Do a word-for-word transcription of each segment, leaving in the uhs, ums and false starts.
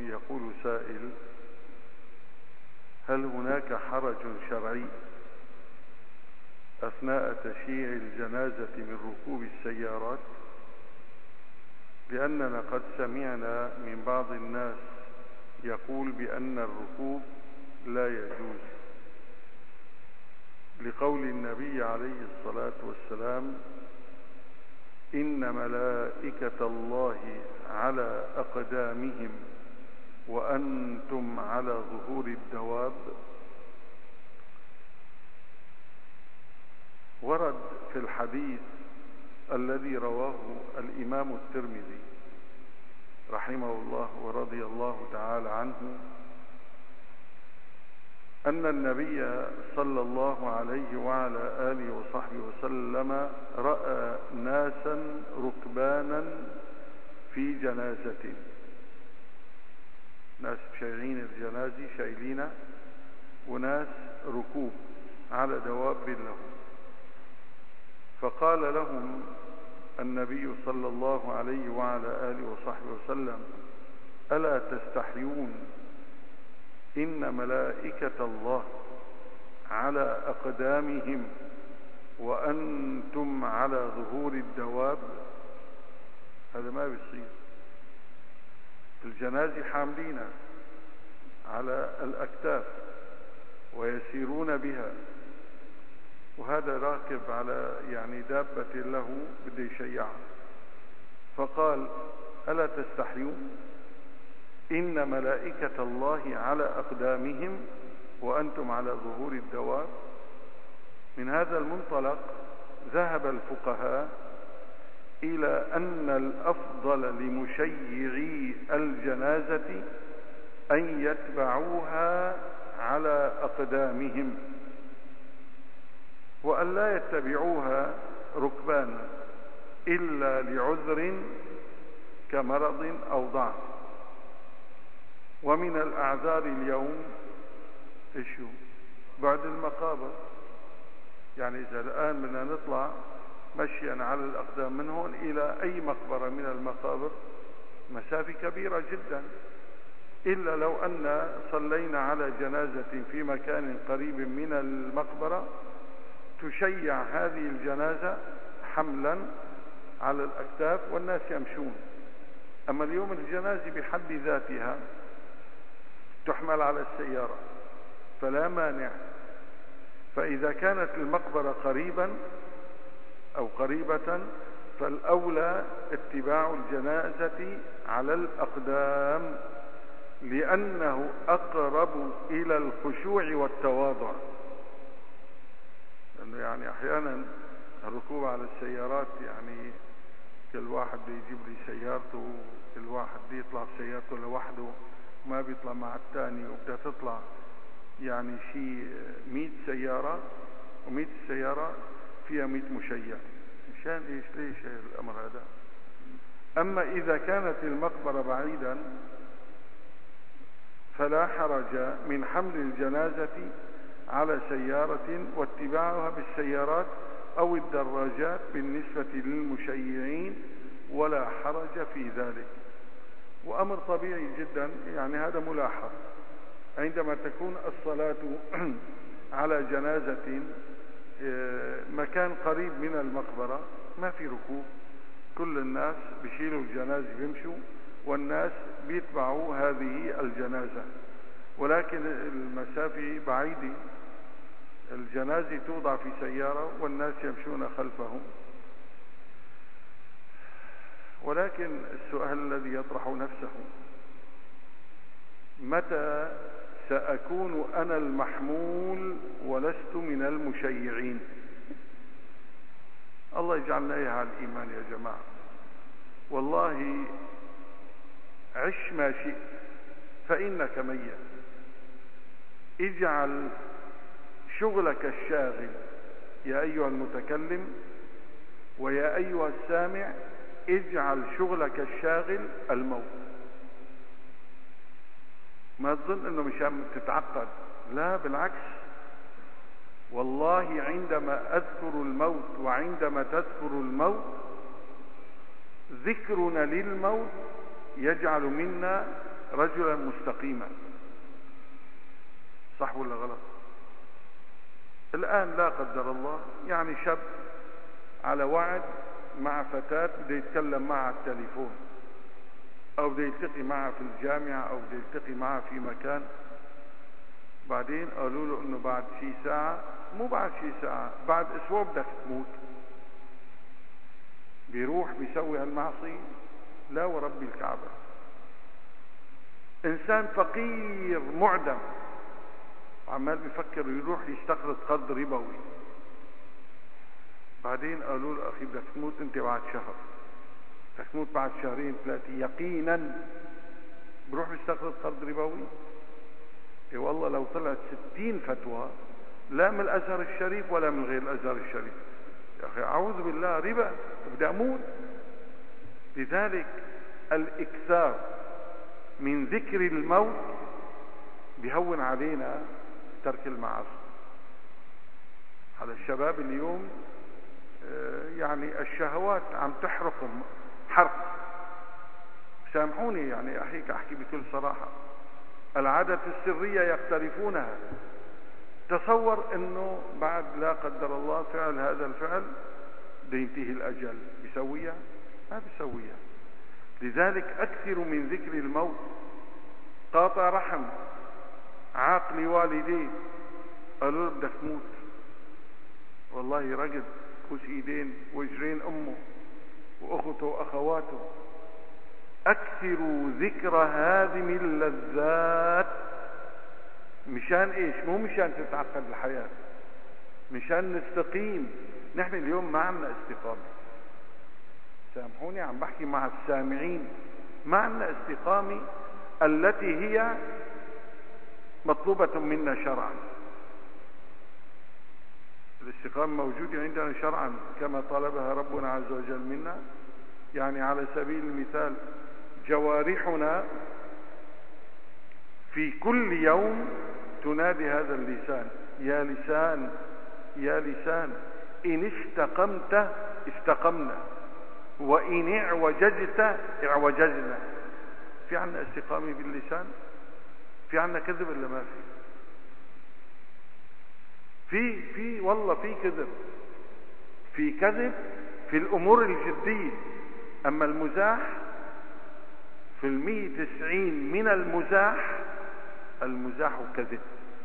يقول سائل: هل هناك حرج شرعي أثناء تشييع الجنازة من ركوب السيارات؟ لأننا قد سمعنا من بعض الناس يقول بأن الركوب لا يجوز، لقول النبي عليه الصلاة والسلام: إن ملائكة الله على أقدامهم وأنتم على ظهور الدواب. ورد في الحديث الذي رواه الإمام الترمذي رحمه الله ورضي الله تعالى عنه أن النبي صلى الله عليه وعلى آله وصحبه وسلم رأى ناسا ركبانا في جنازة، ناس شايلين الجنازة شايلين، وناس ركوب على دواب لهم. فقال لهم النبي صلى الله عليه وعلى آله وصحبه وسلم: ألا تستحيون؟ إن ملائكة الله على أقدامهم وأنتم على ظهور الدواب. هذا ما بيصير. الجنازة حاملينها على الأكتاف ويسيرون بها، وهذا راكب على يعني دابة له بده يشيعها. فقال: ألا تستحيون؟ إن ملائكة الله على أقدامهم وأنتم على ظهور الدواب. من هذا المنطلق ذهب الفقهاء إلى أن الأفضل لمشيعي الجنازة أن يتبعوها على أقدامهم، وأن لا يتبعوها ركبانا إلا لعذر كمرض أو ضعف. ومن الأعذار اليوم إيشو؟ بعد المقابر. يعني إذا الآن بدنا نطلع مشيا على الأقدام من هون إلى أي مقبرة من المقابر مسافة كبيرة جدا، إلا لو أن صلينا على جنازة في مكان قريب من المقبرة تشيع هذه الجنازة حملا على الأكتاف والناس يمشون. أما اليوم الجنازة بحد ذاتها تحمل على السيارة، فلا مانع. فإذا كانت المقبرة قريبا أو قريبة فالأولى اتباع الجنازة على الأقدام، لأنه أقرب إلى الخشوع والتواضع. لأنه يعني أحيانا الركوب على السيارات، يعني كل واحد بيجيب لي سيارته، كل واحد بيطلع بسيارته لوحده ما بيطلع مع الثاني، وبدها تطلع يعني شيء مئة سيارة، ومئة سيارة فيها مئة مشيع. مشان ايش؟ ليش الأمر هذا؟ أما إذا كانت المقبرة بعيدا فلا حرج من حمل الجنازة على سيارة واتباعها بالسيارات أو الدراجات بالنسبة للمشيعين، ولا حرج في ذلك. وأمر طبيعي جدا، يعني هذا ملاحظ. عندما تكون الصلاة على جنازة مكان قريب من المقبرة ما في ركوب، كل الناس بيشيلوا الجنازة بيمشوا، والناس بيتبعوا هذه الجنازة. ولكن المسافة بعيدة، الجنازة توضع في سيارة والناس يمشون خلفهم. ولكن السؤال الذي يطرح نفسه: متى سأكون أنا المحمول ولست من المشيعين؟ الله يجعلنا إياها على الإيمان يا جماعة. والله عش ما شئت فإنك ميت. اجعل شغلك الشاغل يا أيها المتكلم، ويا أيها السامع اجعل شغلك الشاغل الموت. ما تظن انه مشان تتعقد، لا بالعكس. والله عندما اذكر الموت وعندما تذكر الموت ذكرنا للموت يجعل منا رجلا مستقيما. صح ولا غلط؟ الآن لا قدر الله يعني شاب على وعد مع فتاة بده يتكلم معها على التليفون، او بده يلتقي معها في الجامعة، او بده يلتقي معها في مكان، بعدين قالوا له انه بعد شي ساعة، مو بعد شي ساعة، بعد اسبوع بدك تموت. بيروح بيسوي هالمعصية؟ لا ورب الكعبة. انسان فقير معدم عمال بيفكر يروح يستقرض قرض ربوي، بعدين قالوا له اخي بدك تموت انت بعد شهر، بدك تموت بعد شهرين ثلاثة، يقينا بروح بيستقرض قرض ربوي؟ اي والله لو طلعت ستين فتوى لا من الازهر الشريف ولا من غير الازهر الشريف، يا اخي اعوذ بالله، ربا بدي اموت. لذلك الاكثار من ذكر الموت بيهون علينا ترك المعاصي. على الشباب اليوم يعني الشهوات عم تحرقهم حرق، سامحوني يعني احيك احكي بكل صراحة، العادة السرية يقترفونها. تصور انه بعد لا قدر الله فعل هذا الفعل بده ينتهي الاجل، بيسويها؟ ما بيسويها. لذلك اكثر من ذكر الموت. قاطع رحم، عاق لوالديه، قالوا له بدك تموت، والله رقد بوس ايدين واجرين امه واخته واخواته. اكثروا ذكر هادم اللذات. مشان ايش؟ مو مشان تتعقد الحياة، مشان نستقيم. نحن اليوم ما عندنا استقامة، سامحوني عم بحكي مع السامعين، ما عندنا استقامة التي هي مطلوبة منا شرعا. الاستقامة موجودة عندنا شرعا كما طلبها ربنا عز وجل منا. يعني على سبيل المثال جوارحنا في كل يوم تنادي هذا اللسان: يا لسان يا لسان إن استقمت استقمنا وإن اعوججت اعوججنا. في عنا استقامة باللسان؟ في عنا كذب ولا ما في؟ في في والله في كذب، في كذب في الأمور الجدية. أما المزاح في المية تسعين من المزاح، المزاح كذب،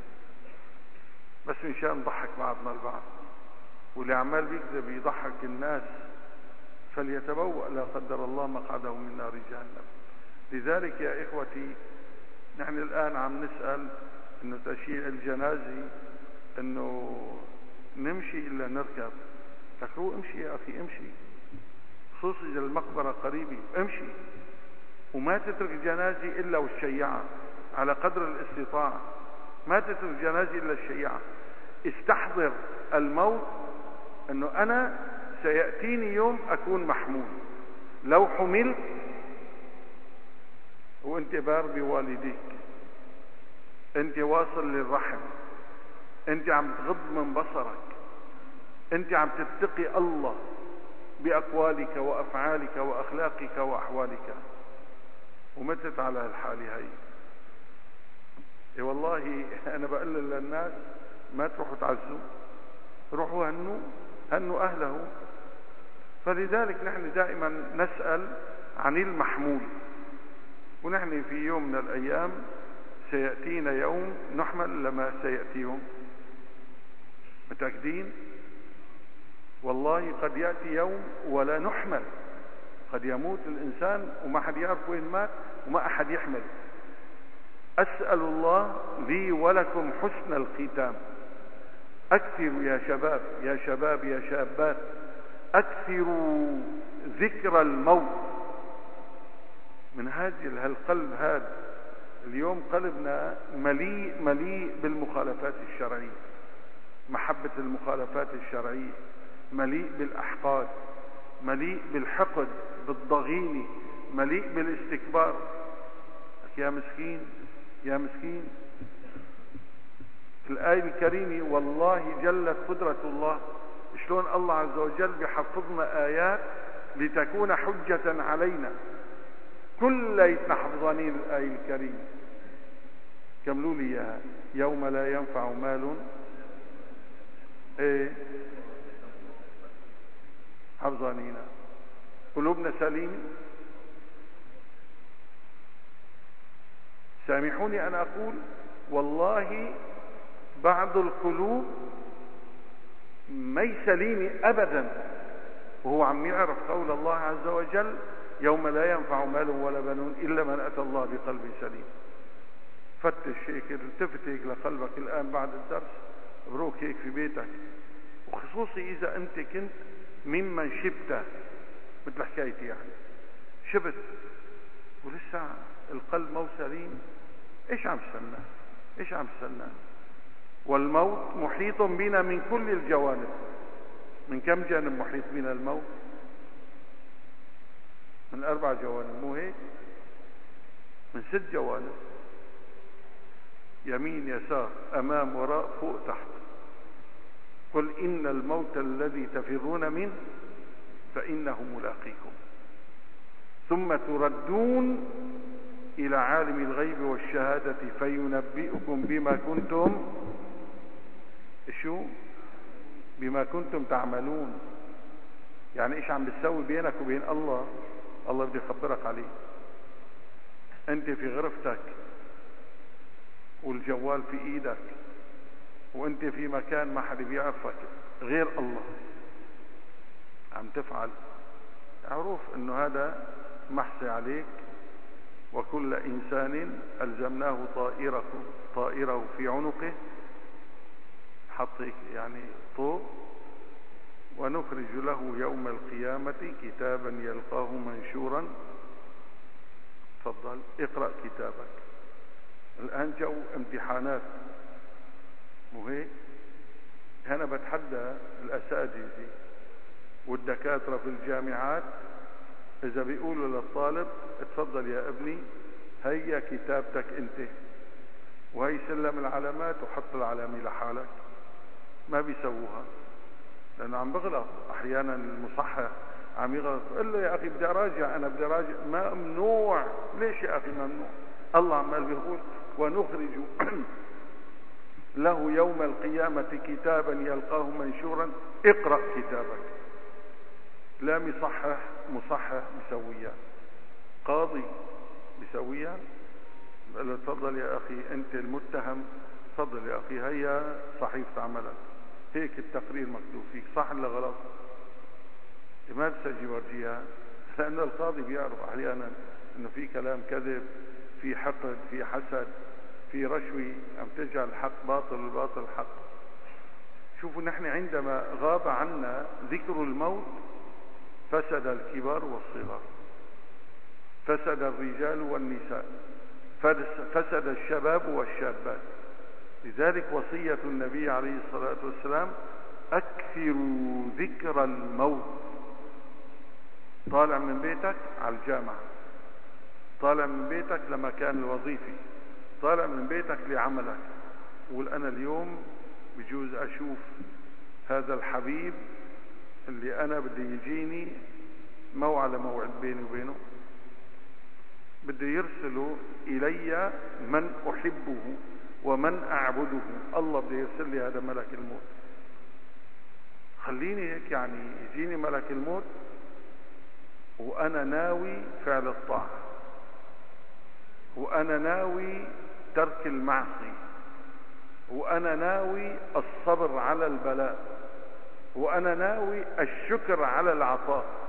بس مشان نضحك بعضنا البعض. واللي عمال بيكذب يضحك الناس فليتبوأ لا قدر الله مقعده من نار جهنم. لذلك يا إخوتي نحن الآن عم نسأل إنه تشييع الجنازة إنه نمشي إلا نركب. فكروا امشي يا أخي امشي، خصوصا إذا المقبرة قريبة امشي، وما تترك جنازة إلا والشيعة على قدر الاستطاعة. ما تترك جنازة إلا الشيعة. استحضر الموت أنه أنا سيأتيني يوم أكون محمول. لو حملت وانت بار بوالديك، انت واصل للرحم، انت عم تغض من بصرك، انت عم تتقي الله بأقوالك وأفعالك وأخلاقك وأحوالك، ومتت على الحالة هاي. اي والله انا بقول للناس ما تروحوا تعزوا، روحوا هنوا هنوا اهله. فلذلك نحن دائما نسأل عن المحمول. ونحن في يوم من الايام سيأتينا يوم نحمل لما سيأتيهم. متأكدين؟ والله قد يأتي يوم ولا نحمل، قد يموت الانسان وما حد يعرف وين مات وما احد يحمل. أسأل الله لي ولكم حسن الختام. أكثروا يا شباب يا شباب يا شابات، أكثروا ذكر الموت. من هذه القلب هذا اليوم قلبنا مليء مليء بالمخالفات الشرعية، محبة المخالفات الشرعية، مليء بالأحقاد، مليء بالحقد بالضغينة، مليء بالاستكبار. يا مسكين يا مسكين. الآية الكريمة والله جلت قدرة الله شلون الله عز وجل بيحفظنا آيات لتكون حجة علينا. كليتنا حفظانين الآية الكريمة. كملوا لي إياها. يوم لا ينفع مال ايه حفظانينا، قلوبنا سليمة. سامحوني أن أقول والله بعض القلوب ما سليمة أبدا، وهو عم يعرف قول الله عز وجل يوم لا ينفع مال ولا بنون إلا من أتى الله بقلب سليم. فتش هيك، التفت هيك لقلبك الآن بعد الدرس، بروك هيك في بيتك، وخصوصي إذا أنت كنت ممن شبت مثل حكايتي، يعني شبت ولسه القلب مو سليم، إيش عم استنى؟ إيش عم استنى؟ والموت محيط بنا من كل الجوانب. من كم جانب محيط بنا الموت؟ من أربع جوانب، مو هيك؟ من ست جوانب، يمين يسار أمام وراء فوق تحت. قل إن الموت الذي تفرون منه فإنه ملاقيكم ثم تردون إلى عالم الغيب والشهادة فينبئكم بما كنتم شو بما كنتم تعملون. يعني إيش عم بتسوي بينك وبين الله؟ الله بده يخبرك عليه. أنت في غرفتك والجوال في إيدك، وأنت في مكان ما حد بيعرفك غير الله، عم تفعل، اعرف إنه هذا محسي عليك. وكل إنسان ألزمناه طائره طائره في عنقه، حطيك يعني طوق، ونخرج له يوم القيامة كتابا يلقاه منشورا. تفضل اقرأ كتابك. الآن جو امتحانات، مو هيك؟ أنا بتحدى الأساتذة والدكاترة في الجامعات، إذا بيقولوا للطالب اتفضل يا ابني هيا كتابتك انت، وهي سلم العلامات وحط العلامة لحالك، ما بيسووها لأنه عم بغلط. أحيانا المصحح عم يغلط، قل له يا أخي بدي أراجع، أنا بدي أراجع. ممنوع. ليش يا أخي ممنوع؟ الله عمال بيقول ونخرج له يوم القيامة كتابا يلقاه منشورا اقرأ كتابك. لا مصحح مصحح بسويها، قاضي بسويها، قال له تفضل يا أخي أنت المتهم، تفضل يا أخي هيا صحيفة عملك، هيك التقرير مكتوب فيك، صح ولا غلط؟ ما بتسجي ورجيها، لأنه القاضي بيعرف أحيانا أنه في كلام كذب، في حقد، في حسد، في رشوة، عم تجعل الحق باطل والباطل حق. شوفوا نحن عندما غاب عنا ذكر الموت فسد الكبار والصغار، فسد الرجال والنساء، فسد الشباب والشابات. لذلك وصية النبي عليه الصلاة والسلام أكثروا ذكر الموت. طالع من بيتك على الجامعة، طالع من بيتك لمكان الوظيفي، طالع من بيتك لعملك، قول أنا اليوم بجوز أشوف هذا الحبيب اللي أنا بدي يجيني مو على موعد بيني وبينه، بدي يرسله إلي من أحبه ومن أعبده. الله بدي يرسل لي هذا ملك الموت. خليني هيك يعني يجيني ملك الموت وأنا ناوي فعل الطاعة، وأنا ناوي ترك المعصية، وأنا ناوي الصبر على البلاء، وأنا ناوي الشكر على العطاء.